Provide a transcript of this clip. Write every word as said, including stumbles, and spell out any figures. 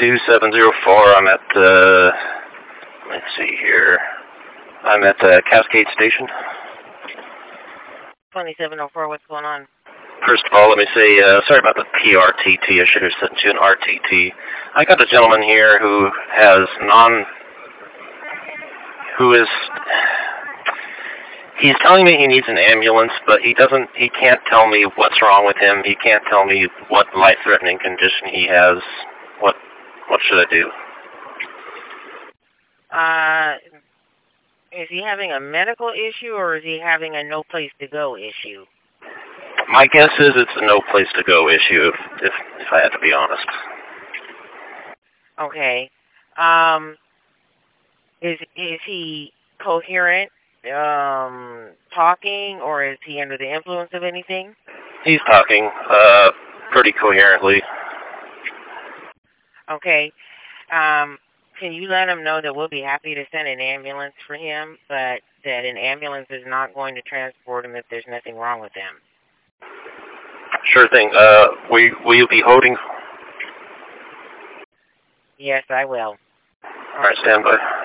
two seven zero four. I'm at, uh, let's see here. I'm at the Cascade Station. twenty-seven oh four, what's going on? First of all, let me say, uh, sorry about the P R T T. I should have sent you an R T T. I got a gentleman here who has non... who is... He's telling me he needs an ambulance, but he doesn't, he can't tell me what's wrong with him. He can't tell me what life-threatening condition he has. What, what should I do? Uh, is he having a medical issue, or is he having a no-place-to-go issue? My guess is it's a no-place-to-go issue, if, if, if I had to be honest. Okay. Um, is, is he coherent? Um, talking, or is he under the influence of anything? He's talking, uh, pretty coherently. Okay. Um, can you let him know that we'll be happy to send an ambulance for him, but that an ambulance is not going to transport him if there's nothing wrong with him? Sure thing. Uh, will, will you be holding? Yes, I will. All right, stand by.